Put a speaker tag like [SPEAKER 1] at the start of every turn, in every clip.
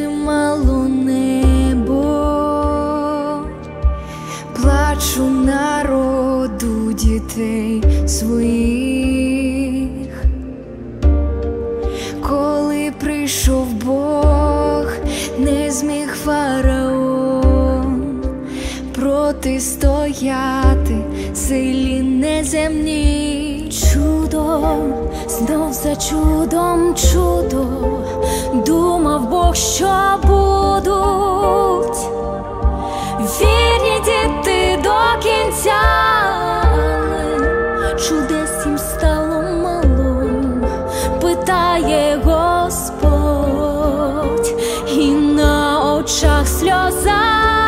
[SPEAKER 1] затримало небо, плачу народу дітей своїх. Коли прийшов Бог, не зміг фараон протистояти силі неземній. Чудо, знов за чудом чудо, думав Бог, що будуть вірні діти до кінця. Чудес їм стало мало, питає Господь, і на очах сльоза.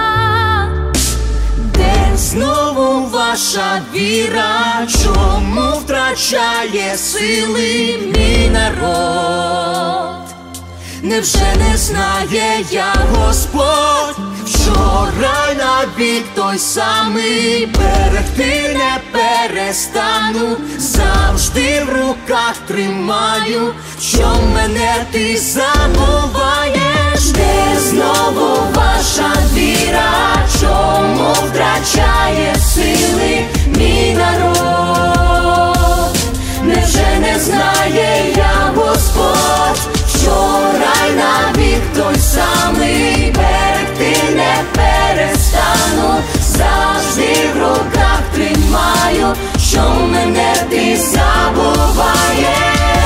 [SPEAKER 1] Де знову ваша віра? Чому втрачає сили мій народ? Невже не знає я Господь? Вчора й навік той самий, берегти не перестану, завжди в руках тримаю. Чом мене ти забуваєш? Де знову ваша віра? Чому втрачає сили мій народ? Невже не знає я Господь? Вчора й навік той самий, берегти не перестану, завжди в руках тримаю. Що мене ти забуваєш?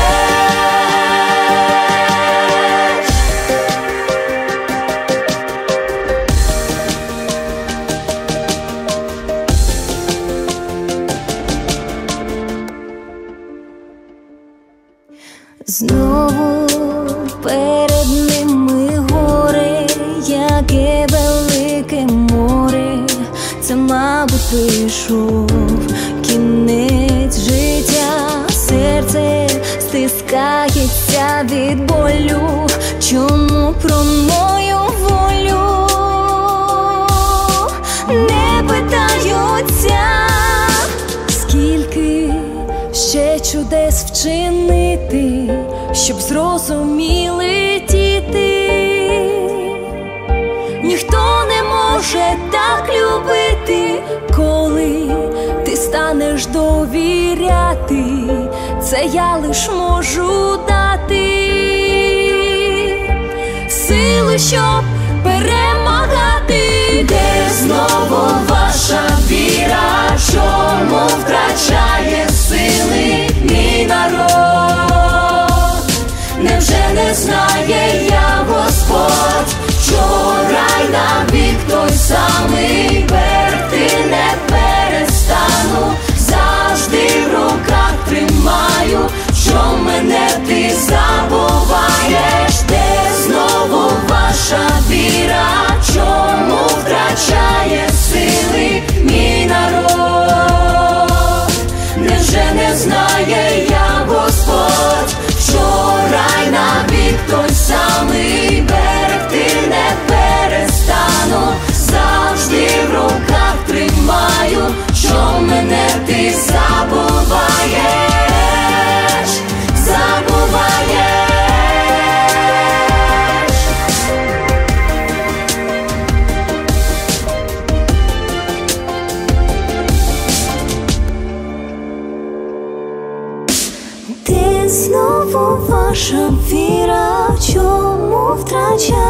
[SPEAKER 1] Знову перед ними горе, яке велике море. Це, мабуть, прийшов кінець життя. Серце стискається від болю. Чому про мою волю не питаються? Скільки ще чудес вчинити, щоб зрозуміли діти? Ніхто не може так любити, коли ти станеш довіряти. Це я лиш можу дати сили, щоб перемагати. Де знову ваша віра? Чому втрачає сили мій народ? Невже не знає я Господь? Вчора й навік той самий, берегти не перестану, завжди в руках тримаю. Що мене ти забуваєш? Де знову ваша віра? Чому втрачає сили мій народ? Невже не знає я Господь? Вчора й навік той самий, берегти не перестану, завжди в руках тримаю. Що мене ти забуваєш? Забуваєш. Де знову ваша віра? Чому втрачає